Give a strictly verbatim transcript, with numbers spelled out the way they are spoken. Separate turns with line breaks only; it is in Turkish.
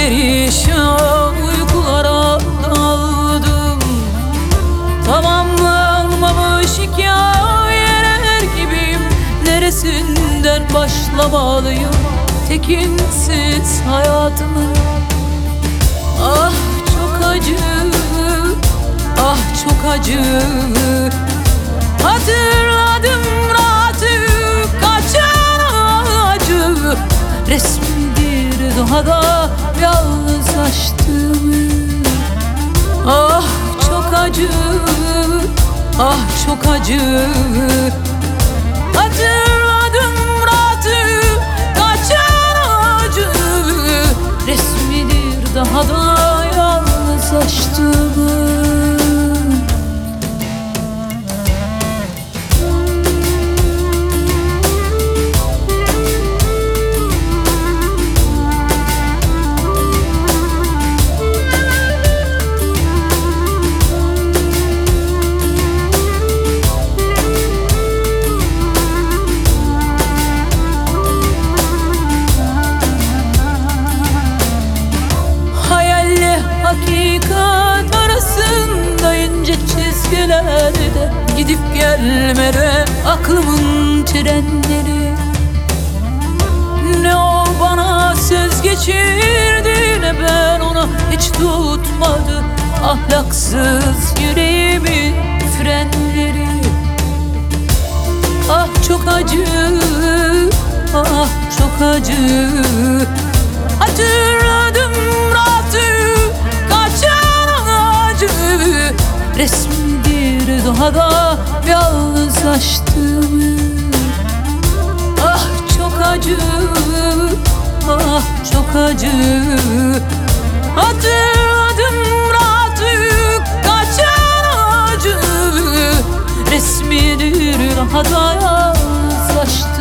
perişan uykulara daldım. Tamamlanmamış hikayeler gibiyim. Neresinden başlamalıyım tekinsiz hayatımın? Ah çok acı, ah çok acı. Hatırladım rahatı kaçan acı. Resmidir doğada yalnızlaştığımı. Ah çok acı, ah çok acı. Hatırladım rahatı kaçan acı. Resmidir daha da yalnızlaştığımı. Hakikat arasında ince çizgilerde gidip gelmede aklımın trenleri. Ne o bana söz geçirdi, ne ben ona hiç tutmadı ahlaksız yüreğimin frenleri. Ah çok acı, ah çok acı. Hatırladım rahatı kaçan acı. Resmidir doğada yalnızlaştığımı. Ah çok acı, ah çok acı. Hatırladım rahatı kaçan acı. Resmidir daha da yalnızlaştığımı.